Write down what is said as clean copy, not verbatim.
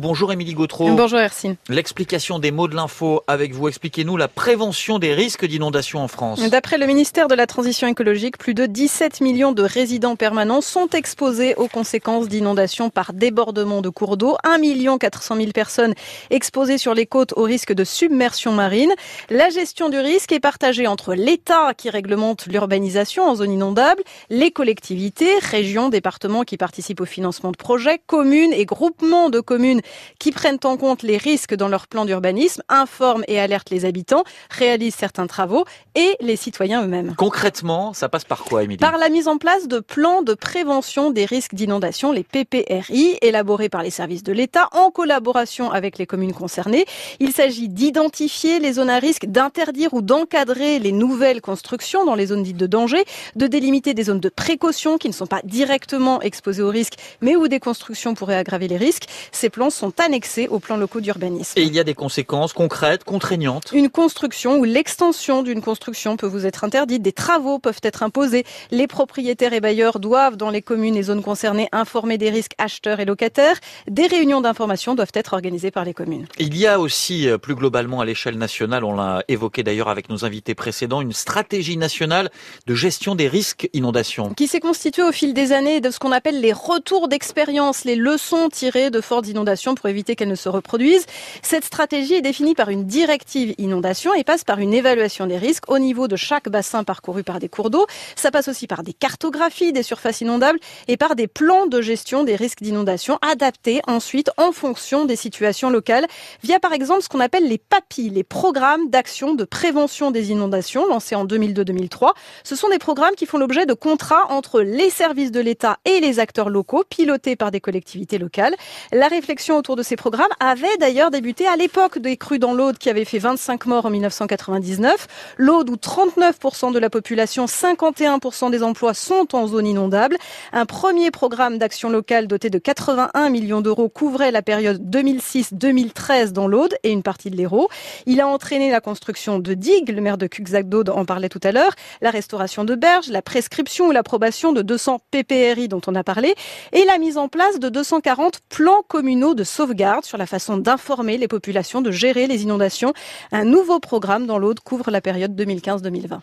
Bonjour Émilie Gautreau. Bonjour Hercine. L'explication des mots de l'info avec vous. Expliquez-nous la prévention des risques d'inondation en France. D'après le ministère de la Transition écologique, plus de 17 millions de résidents permanents sont exposés aux conséquences d'inondations par débordement de cours d'eau. 1 400 000 personnes exposées sur les côtes au risque de submersion marine. La gestion du risque est partagée entre l'État qui réglemente l'urbanisation en zone inondable, les collectivités, régions, départements qui participent au financement de projets, communes et groupements de communes qui prennent en compte les risques dans leur plan d'urbanisme, informent et alertent les habitants, réalisent certains travaux et les citoyens eux-mêmes. Concrètement, ça passe par quoi, Émilie ? Par la mise en place de plans de prévention des risques d'inondation, les PPRI, élaborés par les services de l'État en collaboration avec les communes concernées. Il s'agit d'identifier les zones à risque, d'interdire ou d'encadrer les nouvelles constructions dans les zones dites de danger, de délimiter des zones de précaution qui ne sont pas directement exposées aux risques, mais où des constructions pourraient aggraver les risques. Ces plans sont annexés aux plans locaux d'urbanisme. Et il y a des conséquences concrètes, contraignantes. Une construction ou l'extension d'une construction peut vous être interdite. Des travaux peuvent être imposés. Les propriétaires et bailleurs doivent, dans les communes et zones concernées, informer des risques acheteurs et locataires. Des réunions d'information doivent être organisées par les communes. Il y a aussi, plus globalement à l'échelle nationale, on l'a évoqué d'ailleurs avec nos invités précédents, une stratégie nationale de gestion des risques inondations. Qui s'est constituée au fil des années de ce qu'on appelle les retours d'expérience, les leçons tirées de fortes inondations pour éviter qu'elles ne se reproduisent. Cette stratégie est définie par une directive inondation et passe par une évaluation des risques au niveau de chaque bassin parcouru par des cours d'eau. Ça passe aussi par des cartographies des surfaces inondables et par des plans de gestion des risques d'inondation adaptés ensuite en fonction des situations locales via par exemple ce qu'on appelle les PAPI, les programmes d'action de prévention des inondations lancés en 2002-2003. Ce sont des programmes qui font l'objet de contrats entre les services de l'État et les acteurs locaux pilotés par des collectivités locales. La réflexion autour de ces programmes avait d'ailleurs débuté à l'époque des crues dans l'Aude qui avaient fait 25 morts en 1999. L'Aude où 39% de la population, 51% des emplois sont en zone inondable. Un premier programme d'action locale doté de 81 millions d'euros couvrait la période 2006-2013 dans l'Aude et une partie de l'Hérault. Il a entraîné la construction de digues, le maire de Cuxac d'Aude en parlait tout à l'heure, la restauration de berges, la prescription ou l'approbation de 200 PPRI dont on a parlé et la mise en place de 240 plans communaux de sauvegarde sur la façon d'informer les populations, de gérer les inondations. Un nouveau programme dans l'Aude couvre la période 2015-2020.